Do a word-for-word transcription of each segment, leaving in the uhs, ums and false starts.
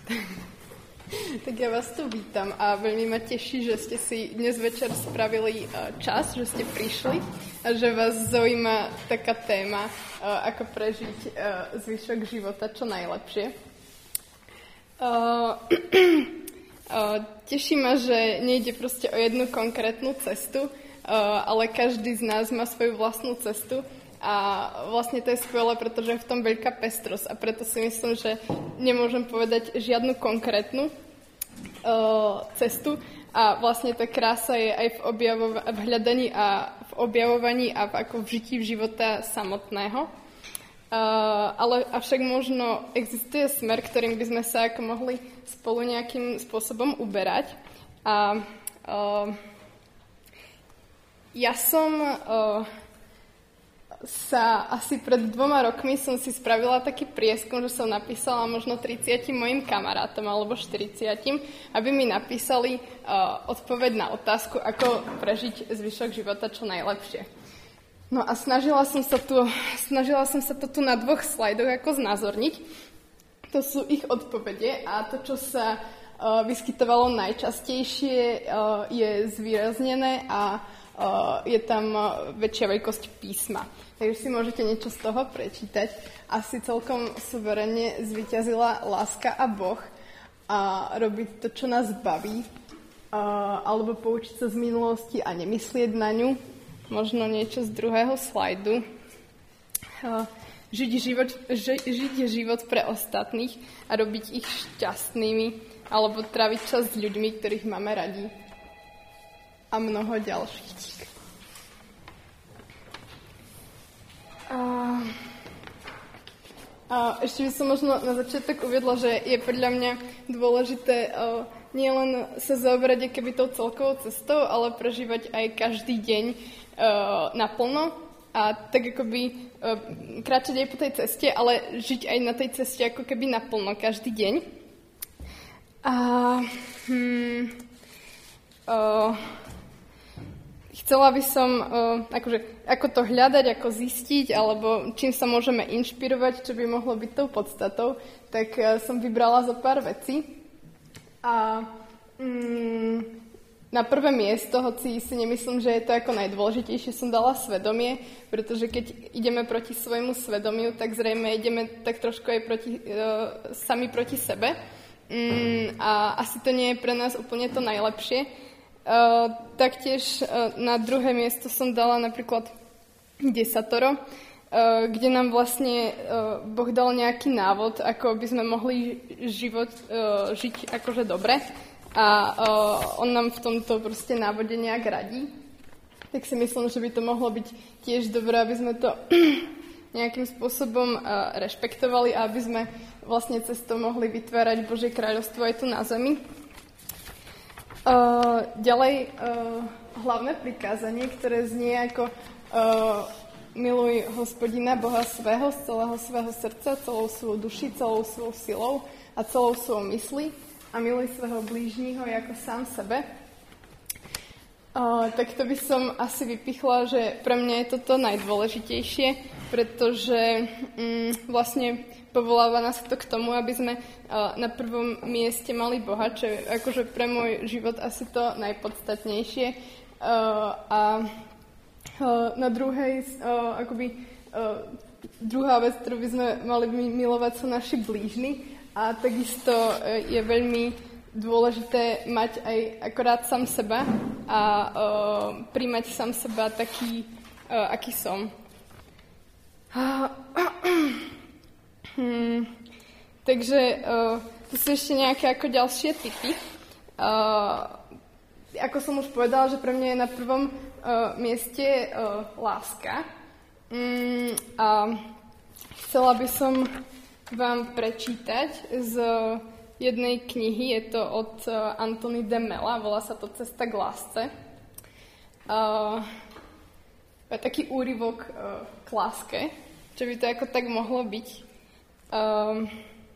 Tak ja vás tu vítam a veľmi ma teší, že ste si dnes večer spravili čas, že ste prišli a že vás zaujíma taká téma, ako prežiť zvyšok života čo najlepšie. Teší ma, že nejde proste o jednu konkrétnu cestu, ale každý z nás má svoju vlastnú cestu. A vlastne to je skvelé, pretože je v tom veľká pestrosť a preto si myslím, že nemôžem povedať žiadnu konkrétnu uh, cestu a vlastne tá krása je aj v, objavova- v hľadaní a v objavovaní a v, ako v žití života samotného. Uh, ale avšak možno existuje smer, ktorým by sme sa ako mohli spolu nejakým spôsobom uberať. A uh, ja som... Uh, sa asi pred dvoma rokmi som si spravila taký prieskum, že som napísala možno tridsiatim mojim kamarátom alebo štyridsiatim, aby mi napísali uh, odpoveď na otázku, ako prežiť zvyšok života čo najlepšie. No a snažila som sa tu, snažila som sa to tu na dvoch slajdoch ako znázorniť. To sú ich odpovede a to, čo sa uh, vyskytovalo najčastejšie, uh, je zvýraznené a uh, je tam uh, väčšia veľkosť písma. Takže si môžete niečo z toho prečítať. Asi celkom suverene zvíťazila láska a Boh a robiť to, čo nás baví, a, alebo poučiť sa z minulosti a nemyslieť na ňu. Možno niečo z druhého slajdu. A, žiť, život, ži, žiť život pre ostatných a robiť ich šťastnými, alebo tráviť čas s ľuďmi, ktorých máme radi. A mnoho ďalších. A, a ešte by som možno na začiatok uviedla, že je podľa mňa dôležité uh, nie len sa zaoberať akoby tou celkovou cestou, ale prežívať aj každý deň uh, naplno a tak akoby uh, kráčať aj po tej ceste, ale žiť aj na tej ceste ako keby naplno každý deň. A hmm, uh, Chcela by som, uh, akože, ako to hľadať, ako zistiť, alebo čím sa môžeme inšpirovať, čo by mohlo byť tou podstatou, tak uh, som vybrala zo pár vecí. A um, na prvé miesto, hoci si nemyslím, že je to ako najdôležitejšie, som dala svedomie, pretože keď ideme proti svojmu svedomiu, tak zrejme ideme tak trošku aj proti, uh, sami proti sebe. Um, a asi to nie je pre nás úplne to najlepšie. Uh, taktiež uh, na druhé miesto som dala napríklad desatoro, uh, kde nám vlastne uh, Boh dal nejaký návod, ako by sme mohli život uh, žiť akože dobre a uh, on nám v tomto proste návode nejak radí. Tak si myslím, že by to mohlo byť tiež dobré, aby sme to nejakým spôsobom uh, rešpektovali a aby sme vlastne cez to mohli vytvárať Božie kráľovstvo aj tu na zemi. Uh, ďalej, uh, hlavné prikázanie, ktoré znie ako uh, miluj Hospodina Boha svého z celého svého srdca, celou svojou duši, celou svojou silou a celou svojou mysli a miluj svojho blížneho ako sám sebe. Uh, tak to by som asi vypichla, že pre mňa je toto najdôležitejšie, pretože um, vlastne povoláva nás to k tomu, aby sme uh, na prvom mieste mali Boha, čo je akože pre môj život asi to najpodstatnejšie. Uh, a uh, na druhej, uh, akoby, uh, druhá vec, ktorú by sme mali milovať, sú naši blížni. A takisto uh, je veľmi dôležité mať aj akorát sám seba a uh, príjmať sám seba taký, uh, aký som. Uh, Hmm, takže uh, tu sú ešte nejaké ako ďalšie tipy. Uh, ako som už povedala, že pre mňa je na prvom uh, mieste uh, láska. Um, a chcela by som vám prečítať z jednej knihy, je to od uh, Antony de Mela, volá sa to Cesta k lásce. Uh, je taký úryvok uh, k láske, čo by to ako tak mohlo byť. Um,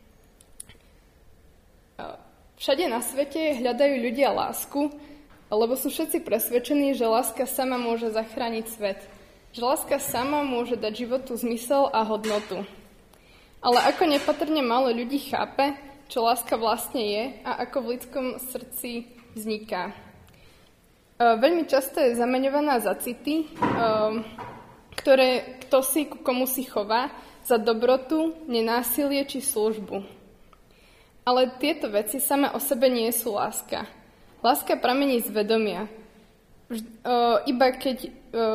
všade na svete hľadajú ľudia lásku, lebo sú všetci presvedčení, že láska sama môže zachrániť svet. Že láska sama môže dať životu zmysel a hodnotu. Ale ako nepatrne málo ľudí chápe, čo láska vlastne je a ako v ľudskom srdci vzniká. Veľmi často je zameňovaná za city, ktoré kto si ku komu si chová, za dobrotu, nenásilie či službu. Ale tieto veci samé o sebe nie sú láska. Láska pramení z vedomia. Iba keď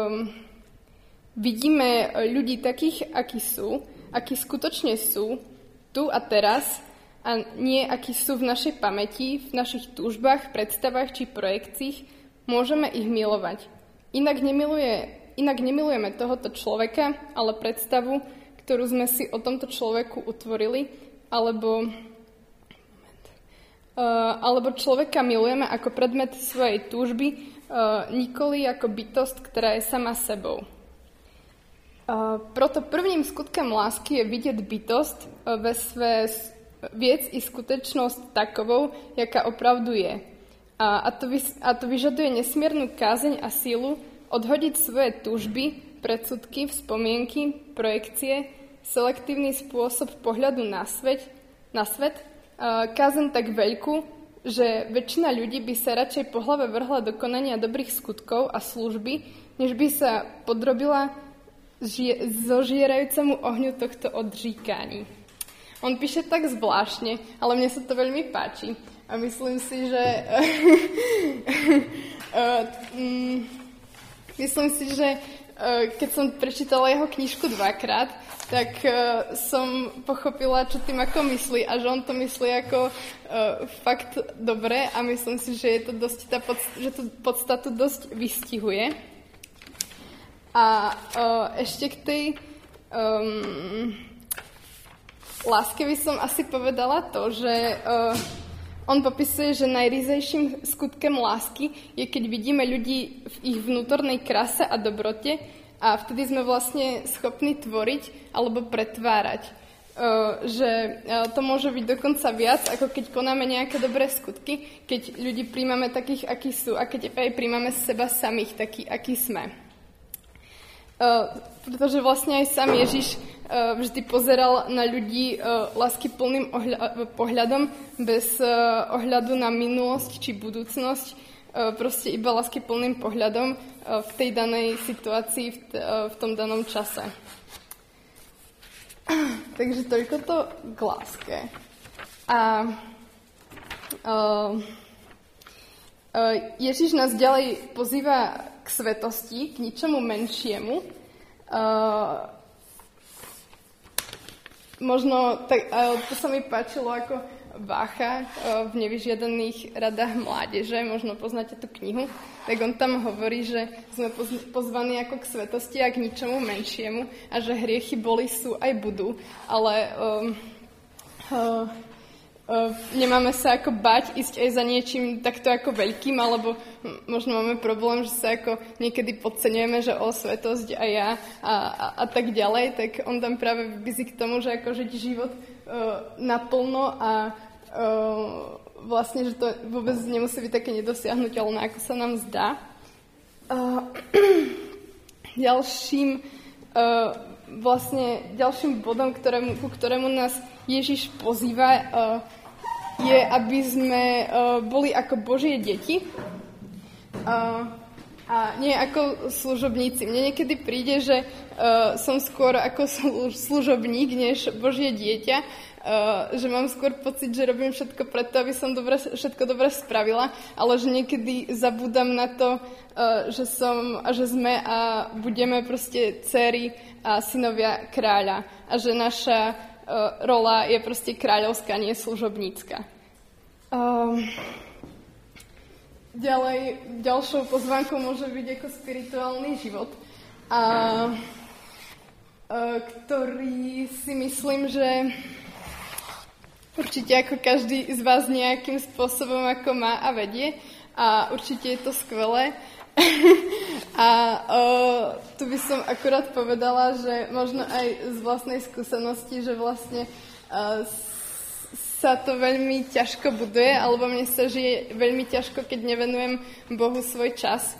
vidíme ľudí takých, akí sú, akí skutočne sú, tu a teraz, a nie akí sú v našej pamäti, v našich túžbách, predstavách či projekciách, môžeme ich milovať. Inak, nemiluje, inak nemilujeme tohoto človeka, ale predstavu, ktorú sme si o tomto človeku utvorili, alebo, uh, alebo človeka milujeme ako predmet svojej túžby, uh, nikoli ako bytosť, ktorá je sama sebou. Uh, proto prvým skutkom lásky je vidieť bytosť uh, ve své viec i skutečnosť takovou, jaká opravdu je. A, a, to vy, a to vyžaduje nesmiernu kázeň a sílu odhodiť svoje túžby, predsudky, spomienky, projekcie, selektívny spôsob pohľadu na svet, na svet a kázeň tak veľkú, že väčšina ľudí by sa radšej po hlave vrhla do konania dobrých skutkov a služby, než by sa podrobila žie, zožierajúcemu ohňu tohto odříkání. On píše tak zvláštne, ale mne sa to veľmi páči. A myslím si, že... myslím si, že keď som prečítala jeho knižku dvakrát, tak som pochopila, čo tým ako myslí a že on to myslí ako fakt dobre a myslím si, že je to dosť tá podst- že tú podstatu dosť vystihuje. A ešte k tej... Um, láske by som asi povedala to, že uh, on popisuje, že najrízejším skutkem lásky je, keď vidíme ľudí v ich vnútornej kráse a dobrote a vtedy sme vlastne schopní tvoriť alebo pretvárať. Uh, že uh, to môže byť dokonca viac, ako keď konáme nejaké dobré skutky, keď ľudí príjmame takých, akí sú a keď aj príjmame seba samých, takí, akí sme. Uh, pretože vlastne aj sám Ježiš uh, vždy pozeral na ľudí uh, láskyplným ohľa- pohľadom, bez uh, ohľadu na minulosť či budúcnosť, uh, proste iba láskyplným pohľadom uh, v tej danej situácii, v, t- uh, v tom danom čase. Takže toľko to k láske. A uh, uh, Ježiš nás ďalej pozýva k svetosti, k ničomu menšiemu. Uh, možno, tak, uh, to sa mi páčilo ako Vácha uh, v Nevyžiadaných radách mládeže, možno poznáte tú knihu, tak on tam hovorí, že sme poz- pozvaní ako k svetosti a k ničomu menšiemu a že hriechy boli, sú aj budú, ale um, uh, Uh, nemáme sa ako bať ísť aj za niečím takto ako veľkým, alebo hm, možno máme problém, že sa ako niekedy podceňujeme, že o svetosť a ja a, a, a tak ďalej, tak on tam práve vybízí k tomu, že ako žiť život uh, naplno a uh, vlastne, že to vôbec nemusí byť také nedosiahnuteľné, ako sa nám zdá. Uh, ďalším uh, vlastne ďalším bodom, ktorému, ku ktorému nás Ježiš pozýva, uh, je, aby sme uh, boli ako Božie deti uh, a nie ako služobníci. Mne niekedy príde, že uh, som skôr ako služobník, než Božie dieťa, uh, že mám skôr pocit, že robím všetko preto, aby som dobre, všetko dobre spravila, ale že niekedy zabúdam na to, uh, že som a že sme a budeme proste dcéry a synovia kráľa a že naša uh, rola je proste kráľovská, nie služobnícka. Um, ďalej, ďalšou pozvánkou môže byť ako spirituálny život, a, uh, ktorý si myslím, že určite ako každý z vás nejakým spôsobom ako má a vedie a určite je to skvelé. A o, tu by som akurát povedala, že možno aj z vlastnej skúsenosti, že vlastne o, sa to veľmi ťažko buduje, alebo mne sa žije veľmi ťažko, keď nevenujem Bohu svoj čas.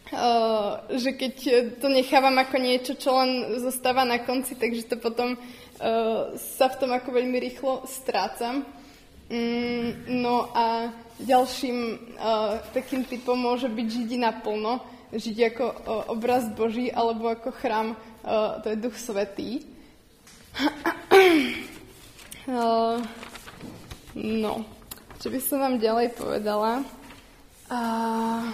O, že keď to nechávam ako niečo, čo len zostáva na konci, takže to potom uh, sa v tom ako veľmi rýchlo strácam. Mm, no a ďalším uh, takým typom môže byť žiť naplno, žiť ako uh, obraz Boží alebo ako chrám, uh, to je Duch Svätý. uh, no, čo by som vám ďalej povedala? Uh,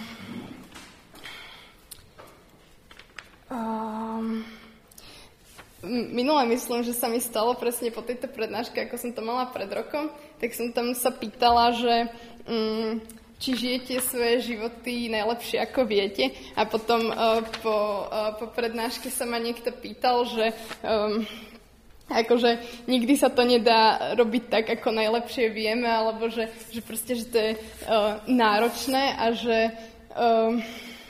um, Minule myslím, že sa mi stalo presne po tejto prednáške, ako som to mala pred rokom, tak som tam sa pýtala, že um, či žijete svoje životy najlepšie, ako viete. A potom uh, po, uh, po prednáške sa ma niekto pýtal, že um, akože nikdy sa to nedá robiť tak, ako najlepšie vieme, alebo že, že proste, že to je uh, náročné a že, um,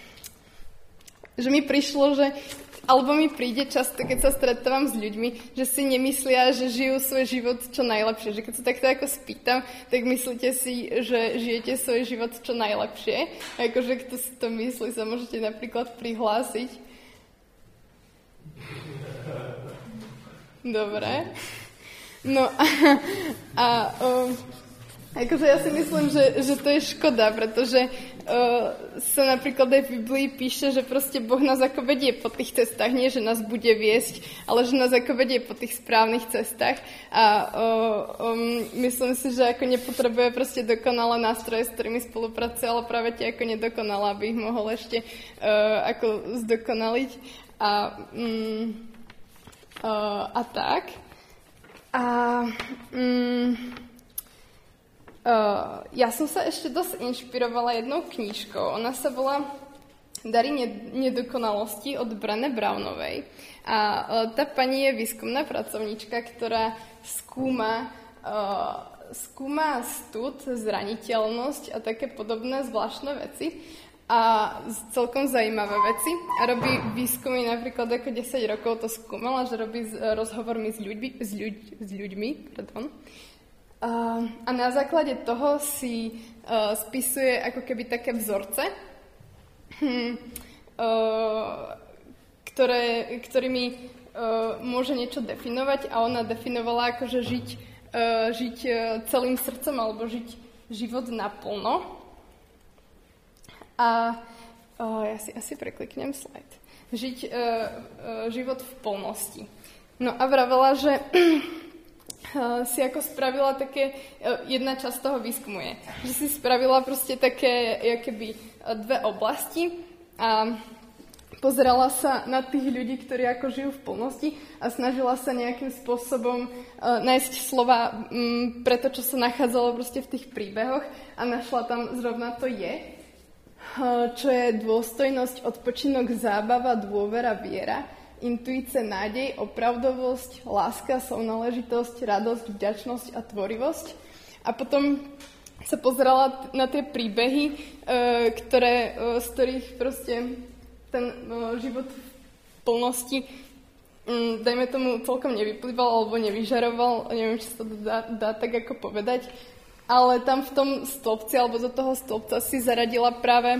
že mi prišlo, že alebo mi príde často, keď sa stretávam s ľuďmi, že si nemyslia, že žijú svoj život čo najlepšie. Že keď sa takto ako spýtam, tak myslíte si, že žijete svoj život čo najlepšie. Akože kto si to myslí, sa môžete napríklad prihlásiť. Dobre. No a, a um, akože ja si myslím, že, že to je škoda, pretože uh, sa napríklad aj v Biblii píše, že proste Boh nás ako vedie po tých cestách, nie že nás bude viesť, ale že nás ako vedie po tých správnych cestách a uh, um, myslím si, že ako nepotrebuje proste dokonalé nástroje, s ktorými spolupracuje, ale práve tie ako nedokonalé, aby ich mohol ešte uh, ako zdokonaliť a, um, uh, a tak. A um, Uh, ja som sa ešte dosť inšpirovala jednou knižkou. Ona sa volá Dary nedokonalosti od Brené Brownovej. A uh, tá pani je výskumná pracovníčka, ktorá skúma, uh, skúma stud, zraniteľnosť a také podobné zvláštne veci. A celkom zaujímavé veci. A robí výskumy napríklad ako desať rokov to skúmala, že robí s rozhovormi s ľuďmi, s, ľuď, s ľuďmi pardon. Uh, a na základe toho si uh, spisuje ako keby také vzorce, hm, uh, ktoré, ktorými uh, môže niečo definovať a ona definovala akože žiť, uh, žiť uh, celým srdcom alebo žiť život naplno. A uh, ja si asi prekliknem slajd. Žiť uh, uh, život v plnosti. No a vravela, že si ako spravila také, jedna časť toho výskumu je, že si spravila proste také jakoby dve oblasti a pozerala sa na tých ľudí, ktorí ako žijú v plnosti a snažila sa nejakým spôsobom uh, nájsť slova um, pre to, čo sa nachádzalo proste v tých príbehoch a našla tam zrovna to je, uh, čo je dôstojnosť, odpočinok, zábava, dôvera, viera, intuícia, nádej, opravdovosť, láska, sounáležitosť, radosť, vďačnosť a tvorivosť. A potom sa pozerala na tie príbehy, ktoré, z ktorých proste ten život v plnosti, dajme tomu, celkom nevyplýval alebo nevyžaroval, neviem, či sa to dá, dá tak ako povedať, ale tam v tom stĺpci alebo do toho stĺpca si zaradila práve,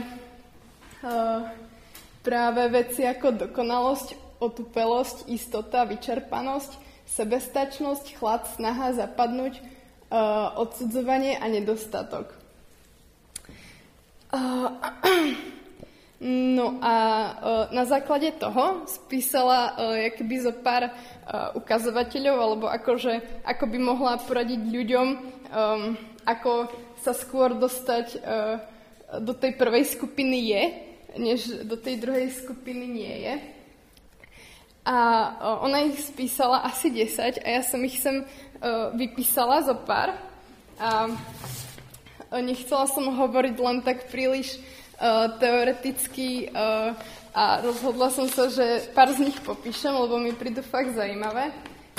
práve veci ako dokonalosť, otupelosť, istota, vyčerpanosť, sebestačnosť, chlad, snaha zapadnúť, uh, odsudzovanie a nedostatok. Uh, no a uh, na základe toho spísala uh, jakoby zo pár uh, ukazovateľov, alebo akože, ako by mohla poradiť ľuďom, um, ako sa skôr dostať uh, do tej prvej skupiny je, než do tej druhej skupiny nie je. A ona ich spísala asi desať a ja som ich sem uh, vypísala zo pár. A nechcela som hovoriť len tak príliš uh, teoreticky uh, a rozhodla som sa, že pár z nich popíšem, lebo mi prídu fakt zaujímavé.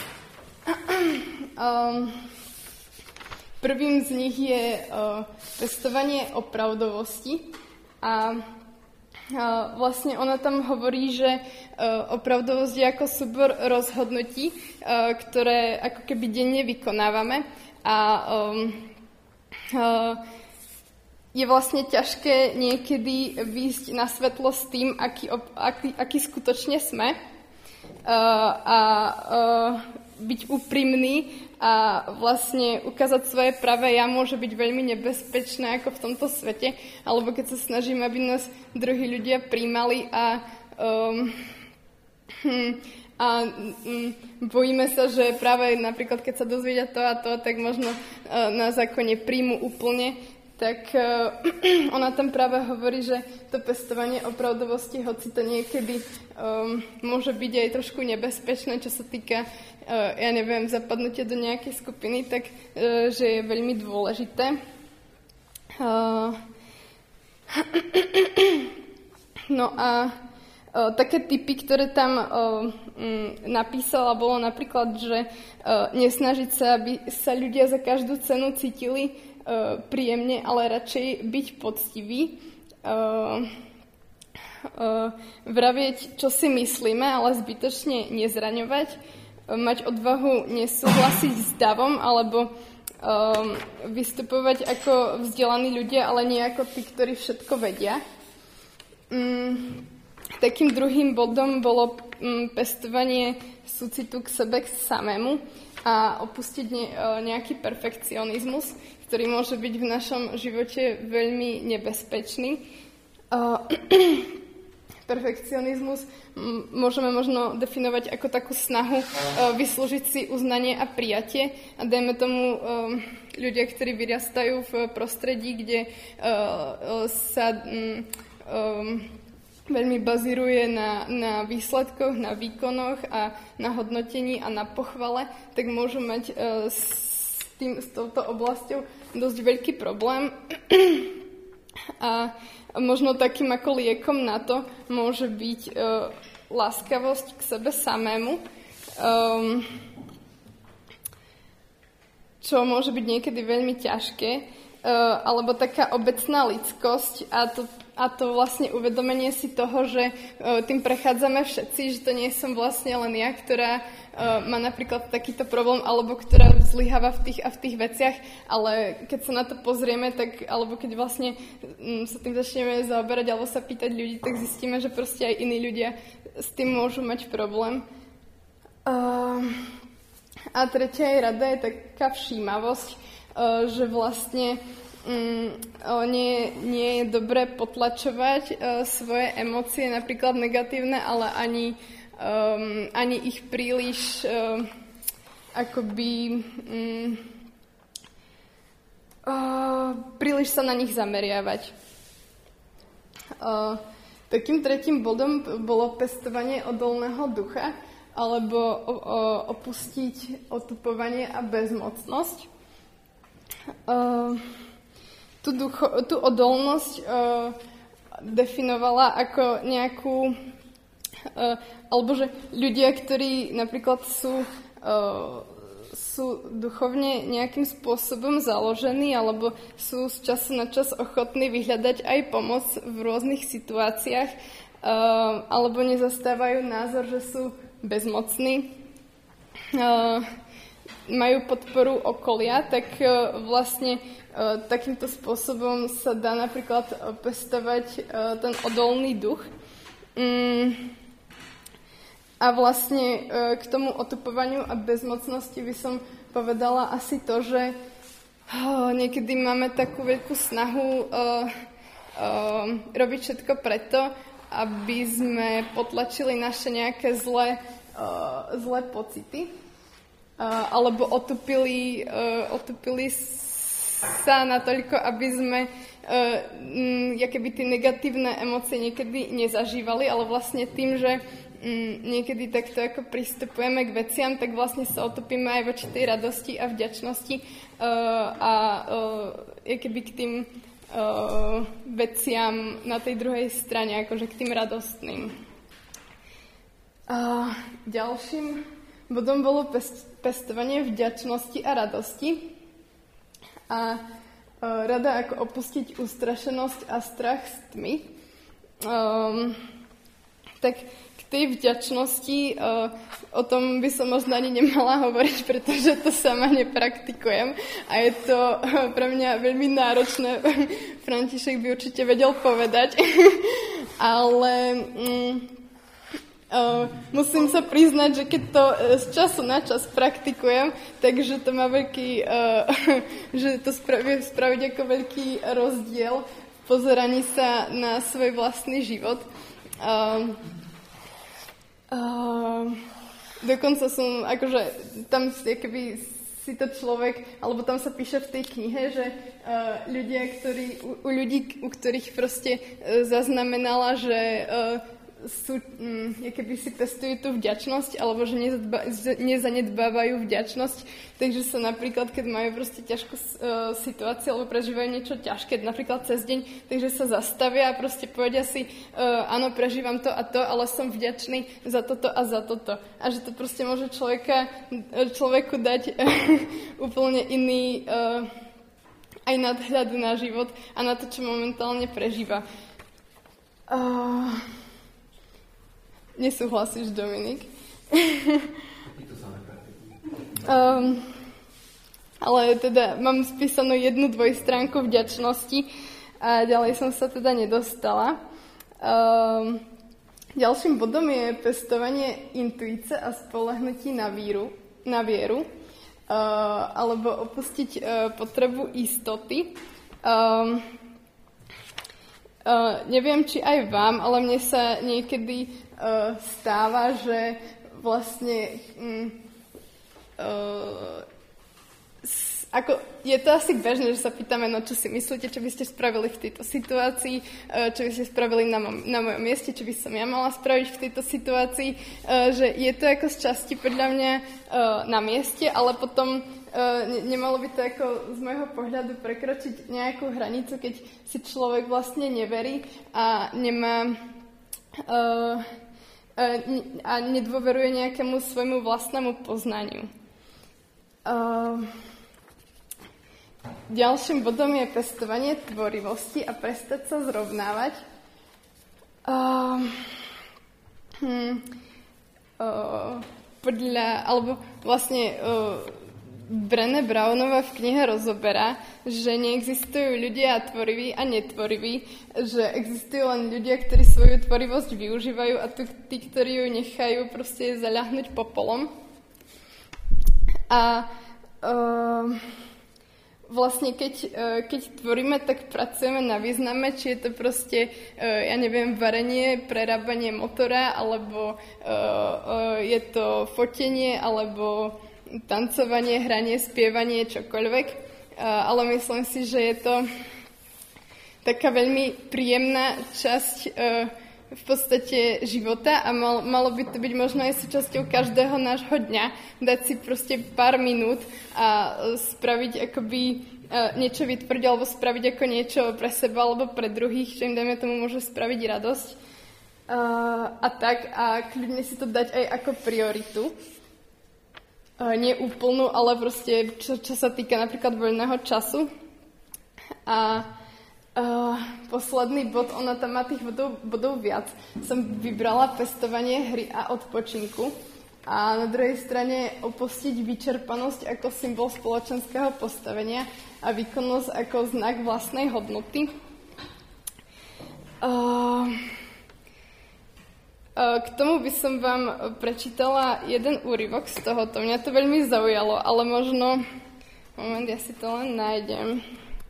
um, prvým z nich je uh, pestovanie opravdovosti a Uh, vlastne ona tam hovorí, že uh, opravdovosť je ako súbor rozhodnutí, uh, ktoré ako keby denne vykonávame a um, uh, je vlastne ťažké niekedy výjsť na svetlo s tým, aký, aký, aký skutočne sme. Uh, a uh, byť úprimný a vlastne ukázať svoje pravé ja môže byť veľmi nebezpečné ako v tomto svete, alebo keď sa snažíme, aby nás druhí ľudia príjmali a um, hm, a um, bojíme sa, že práve napríklad keď sa dozvedia to a to, tak možno uh, nás ako nepríjmu úplne, tak uh, ona tam práve hovorí, že to pestovanie opravdovosti, hoci to niekedy um, môže byť aj trošku nebezpečné, čo sa týka, uh, ja neviem, zapadnutia do nejakej skupiny, tak uh, že je veľmi dôležité. Uh, no a uh, také tipy, ktoré tam uh, um, napísala, bolo napríklad, že uh, nesnažiť sa, aby sa ľudia za každú cenu cítili uh, príjemne, ale radšej byť poctivý. Uh, uh, vravieť, čo si myslíme, ale zbytočne nezraňovať, uh, mať odvahu nesúhlasiť s davom, alebo um, vystupovať ako vzdelaní ľudia, ale nie ako tí, ktorí všetko vedia. Um, takým druhým bodom bolo um, pestovanie súcitu k sebe, k samému a opustiť ne, uh, nejaký perfekcionizmus, ktorý môže byť v našom živote veľmi nebezpečný. Uh, perfekcionizmus m- môžeme možno definovať ako takú snahu uh, vyslúžiť si uznanie a prijatie. A dajme tomu um, ľudia, ktorí vyrastajú v prostredí, kde uh, uh, sa um, um, veľmi bazíruje na, na výsledkoch, na výkonoch a na hodnotení a na pochvale, tak môžu mať uh, s, tým, s touto oblasťou dosť veľký problém. A možno takým ako liekom na to môže byť uh, láskavosť k sebe samému, um, čo môže byť niekedy veľmi ťažké, uh, alebo taká obecná lidskosť a to, a to vlastne uvedomenie si toho, že uh, tým prechádzame všetci, že to nie som vlastne len ja, ktorá uh, má napríklad takýto problém, alebo ktorá zlyháva v tých a v tých veciach, ale keď sa na to pozrieme, tak, alebo keď vlastne um, sa tým začneme zaoberať, alebo sa pýtať ľudí, tak zistíme, že proste aj iní ľudia s tým môžu mať problém. Uh, a tretia je rada je taká všímavosť, uh, že vlastne um, nie, nie je dobré potlačovať uh, svoje emócie, napríklad negatívne, ale ani Um, ani ich príliš uh, akoby um, uh, príliš sa na nich zameriavať. Uh, takým tretím bodom bolo pestovanie odolného ducha alebo o, o, opustiť otupovanie a bezmocnosť. Uh, tú, ducho, tú odolnosť uh, definovala ako nejakú Uh, alebo že ľudia, ktorí napríklad sú, uh, sú duchovne nejakým spôsobom založení alebo sú z času na čas ochotní vyhľadať aj pomoc v rôznych situáciách uh, alebo nezastávajú názor, že sú bezmocní, uh, majú podporu okolia, tak uh, vlastne uh, takýmto spôsobom sa dá napríklad pestovať uh, ten odolný duch. Um, A vlastne k tomu otupovaniu a bezmocnosti by som povedala asi to, že niekedy máme takú veľkú snahu robiť všetko preto, aby sme potlačili naše nejaké zlé, zlé pocity alebo otupili, otupili sa natoľko, aby sme jakoby tie negatívne emócie niekedy nezažívali, ale vlastne tým, že Mm, niekedy takto ako pristupujeme k veciam, tak vlastne sa otopíme aj voči tej radosti a vďačnosti uh, a uh, keby k tým uh, veciam na tej druhej strane, akože k tým radostným. Uh, ďalším bodom bolo pest- pestovanie vďačnosti a radosti. A uh, rada ako opustiť ustrašenosť a strach z tmy. Um, tak tej vďačnosti, uh, o tom by som možno ani nemala hovoriť, pretože to sama nepraktikujem a je to uh, pre mňa veľmi náročné. František by určite vedel povedať, ale um, Uh, musím sa priznať, že keď to uh, z času na čas praktikujem, takže to má veľký, uh, že to spraví, spraviť ako veľký rozdiel v pozeraní sa na svoj vlastný život. Uh, uh, dokonca som, akože tam keby si to človek, alebo tam sa píše v tej knihe, že uh, ľudia, ktorí, u, u ľudí, u ktorých proste uh, zaznamenala, že uh, sú, um, keby si pestujú tú vďačnosť, alebo že nezadba, nezanedbávajú vďačnosť, takže sa napríklad, keď majú proste ťažkú uh, situáciu, alebo prežívajú niečo ťažké, napríklad cez deň, takže sa zastavia a proste povedia si, uh, áno, prežívam to a to, ale som vďačný za toto a za toto. A že to proste môže človeka, človeku dať úplne iný uh, aj nadhľad na život a na to, čo momentálne prežíva. Uh, nesúhlasíš, Dominik? um, ale teda mám spísanú jednu dvojstránku vďačnosti a ďalej som sa teda nedostala. Um, ďalším bodom je pestovanie intuície a spoľahnutí na víru, na vieru. Uh, alebo opustiť uh, potrebu istoty. Um, uh, neviem, či aj vám, ale mne sa niekedy uh, stáva, že vlastne um, uh, s, ako, je to asi bežné, že sa pýtame, no čo si myslíte, čo by ste spravili v tejto situácii, uh, čo by ste spravili na, mo- na mojom mieste, čo by som ja mala spraviť v tejto situácii, uh, že je to ako z časti podľa mňa na mieste, ale potom uh, ne- nemalo by to ako z môjho pohľadu prekročiť nejakú hranicu, keď si človek vlastne neverí a nemá uh, uh, a nedôveruje nejakému svojmu vlastnému poznaniu. Uh, ďalším bodom je pestovanie tvorivosti a prestať sa zrovnávať. Uh, hm, uh, podľa, alebo vlastne uh, Brené Brownová v knihe rozoberá, že neexistujú ľudia tvoriví a netvoriví, že existujú len ľudia, ktorí svoju tvorivosť využívajú a t- tí, ktorí ju nechajú proste zaľahnuť popolom. A uh, vlastne keď, uh, keď tvoríme, tak pracujeme na význame, či je to proste, uh, ja neviem, varenie, prerábanie motora, alebo uh, uh, je to fotenie, alebo tancovanie, hranie, spievanie, čokoľvek. Uh, ale myslím si, že je to taká veľmi príjemná časť uh, v podstate života a mal, malo by to byť možno aj súčasťou každého nášho dňa, dať si proste pár minút a spraviť akoby uh, niečo vytvoriť alebo spraviť ako niečo pre seba alebo pre druhých, čo im dajme tomu môže spraviť radosť. Uh, a tak a kľudne si to dať aj ako prioritu. Uh, nie úplnú, ale proste čo, čo sa týka napríklad voľného času. A Uh, posledný bod, ona tam má tých bodov, bodov viac. Som vybrala pestovanie hry a odpočinku a na druhej strane opustiť vyčerpanosť ako symbol spoločenského postavenia a výkonnosť ako znak vlastnej hodnoty. Uh, uh, k tomu by som vám prečítala jeden úryvok z tohoto. Mňa to veľmi zaujalo, ale možno... Moment, ja si to len nájdem.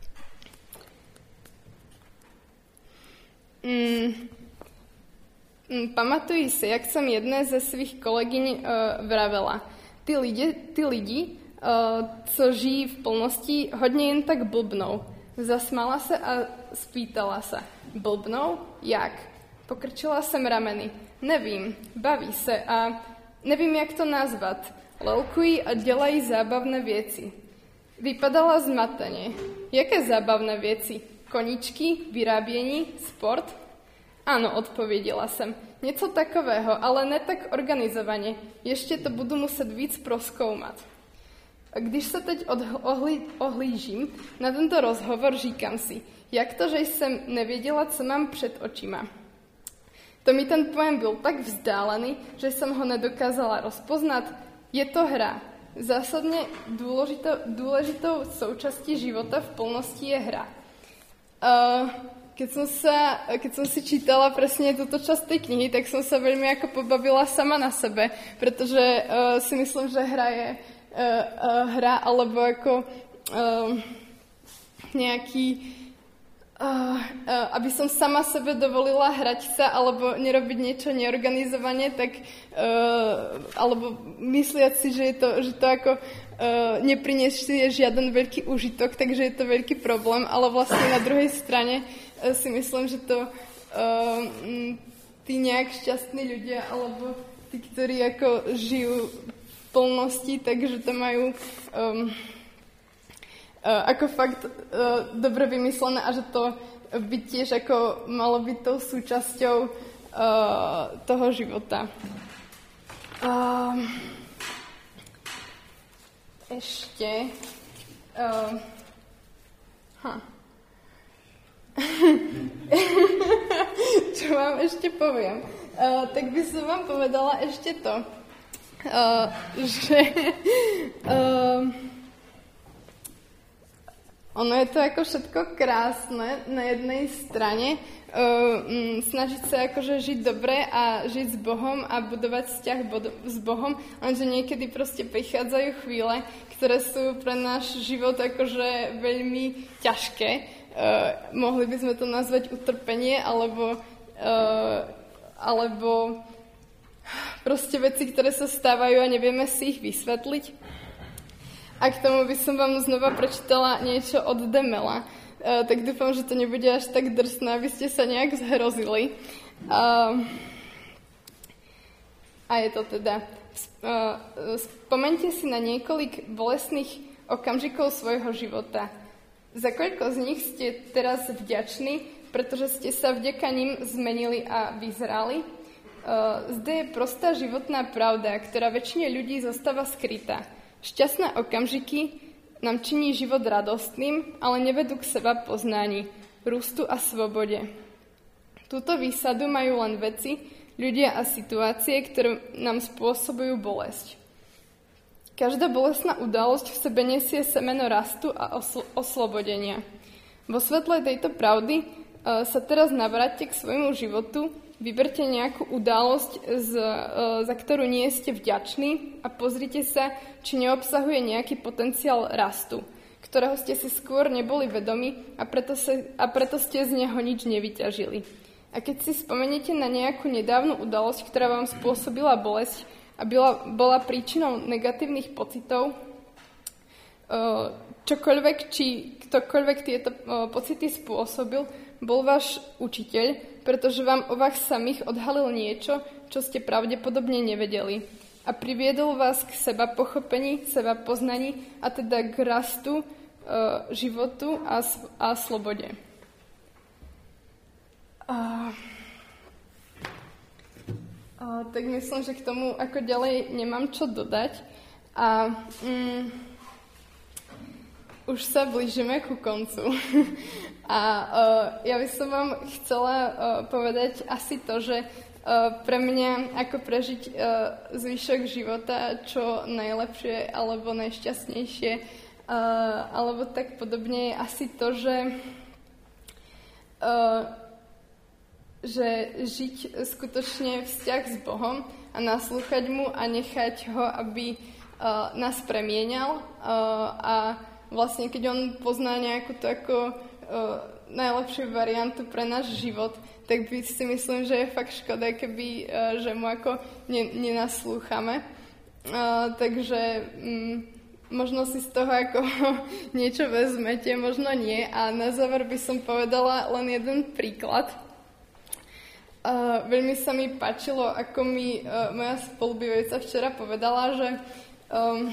Mm, mm, pamatuji si, jak som jedné ze svých kolegyň uh, vravela. Ty lidi, ty lidi uh, co žijí v plnosti, hodně jen tak blbnou. Zasmala se a spýtala sa. Blbnou? Jak? Pokrčila jsem rameny. Nevím, baví se a nevím, jak to nazvat. Lelkují a dělají zábavné věci. Vypadala zmateně. Jaké zábavné věci? Koničky, vyrábění, sport? Áno, odpovedela som. Něco takového, ale ne tak organizovaně. Ještě to budu muset víc prozkoumat. Když se teď ohlí, ohlížím na tento rozhovor, říkám si, jak to, že jsem nevěděla, co mám před očima. To mi ten pojem byl tak vzdálený, že jsem ho nedokázala rozpoznat. Je to hra. Zásadně důležitou, důležitou součástí života v plnosti je hra. Uh, keď som, sa, keď som si čítala presne túto časť tej knihy, tak som sa veľmi ako pobavila sama na sebe, pretože uh, si myslím, že hra je uh, uh, hra, alebo ako uh, nejaký, uh, uh, aby som sama sebe dovolila hrať sa, alebo nerobiť niečo neorganizovane, tak, uh, alebo mysliať si, že je to, že to ako uh, neprinesie žiaden veľký užitok, takže je to veľký problém, ale vlastne na druhej strane si myslím, že to uh, tí nejak šťastní ľudia alebo tí, ktorí ako žijú v plnosti, takže to majú um, uh, ako fakt uh, dobre vymyslené a že to by tiež ako malo byť tou súčasťou uh, toho života. Uh, ešte uh, huh. Čo vám ešte poviem? Uh, tak by som vám povedala ešte to, uh, že uh, ono je to ako všetko krásne na jednej strane, uh, um, snažiť sa akože žiť dobre a žiť s Bohom a budovať vzťah bod- s Bohom, lenže niekedy proste prichádzajú chvíle, ktoré sú pre náš život akože veľmi ťažké. Uh, mohli by sme to nazvať utrpenie, alebo, uh, alebo proste veci, ktoré sa stávajú a nevieme si ich vysvetliť. A k tomu by som vám znova prečítala niečo od Demela. Uh, tak dúfam, že to nebude až tak drsné, aby ste sa nejak zhrozili. Uh, a je to teda... Uh, spomeňte si na niekoľko bolestných okamžikov svojho života. Za koľko z nich ste teraz vďační, pretože ste sa vďaka nim zmenili a vyzrali? Uh, zde je prostá životná pravda, ktorá väčšine ľudí zostáva skrytá. Šťastné okamžiky nám činí život radostným, ale nevedú k seba poznaní, rústu a svobode. Túto výsadu majú len veci, ľudia a situácie, ktoré nám spôsobujú bolesť. Každá bolestná udalosť v sebe nesie semeno rastu a osl- oslobodenia. Vo svetle tejto pravdy uh, sa teraz navráťte k svojmu životu, vyberte nejakú udalosť, z, uh, za ktorú nie ste vďační a pozrite sa, či neobsahuje nejaký potenciál rastu, ktorého ste si skôr neboli vedomi a preto, sa, a preto ste z neho nič nevyťažili. A keď si spomeniete na nejakú nedávnu udalosť, ktorá vám spôsobila bolesť, a bola, bola príčinou negatívnych pocitov, čokoľvek, či ktokoľvek tieto pocity spôsobil, bol váš učiteľ, pretože vám o vás samých odhalil niečo, čo ste pravdepodobne nevedeli. A priviedol vás k seba pochopení, seba poznaní a teda k rastu, životu a, a slobode. A... Uh, tak myslím, že k tomu ako ďalej nemám čo dodať. A um, už sa blížime ku koncu. A uh, ja by som vám chcela uh, povedať asi to, že uh, pre mňa ako prežiť uh, zvyšok života čo najlepšie alebo najšťastnejšie uh, alebo tak podobne je asi to, že uh, že žiť skutočne vzťah s Bohom a naslúchať mu a nechať ho, aby uh, nás premieňal uh, a vlastne keď on pozná nejakú takú uh, najlepšiu variantu pre náš život, tak by si myslím, že je fakt škoda, keby uh, že mu ako ne, nenaslúchame. Uh, takže um, možno si z toho ako niečo vezmete, možno nie. A na záver by som povedala len jeden príklad. Uh, veľmi sa mi páčilo, ako mi uh, moja spolubývajúca včera povedala, že um,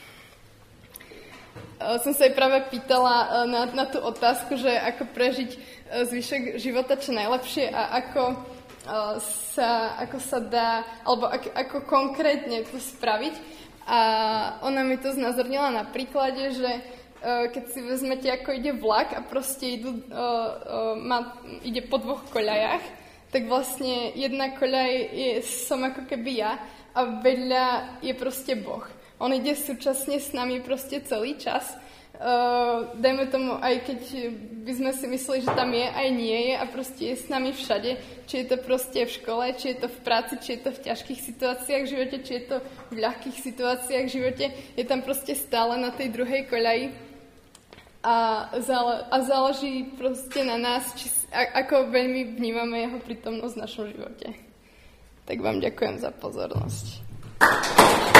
uh, som sa jej práve pýtala uh, na, na tú otázku, že ako prežiť uh, zvyšok života čo najlepšie a ako, uh, sa, ako sa dá, alebo ak, ako konkrétne to spraviť. A ona mi to znázornila na príklade, že uh, keď si vezmete, ako ide vlak a proste idú, uh, uh, má, ide po dvoch koľajách, tak vlastne jedna koľaj je, som ako keby ja a vedľa je proste Boh. On ide súčasne s nami proste celý čas Uh, dajme tomu, aj keď by sme si mysleli, že tam je, aj nie je a proste je s nami všade. Či je to proste v škole, či je to v práci, či je to v ťažkých situáciách v živote, či je to v ľahkých situáciách v živote. Je tam proste stále na tej druhej koľaji. A, zále, a záleží proste na nás, či, a, ako veľmi vnímame jeho prítomnosť v našom živote. Tak vám ďakujem za pozornosť.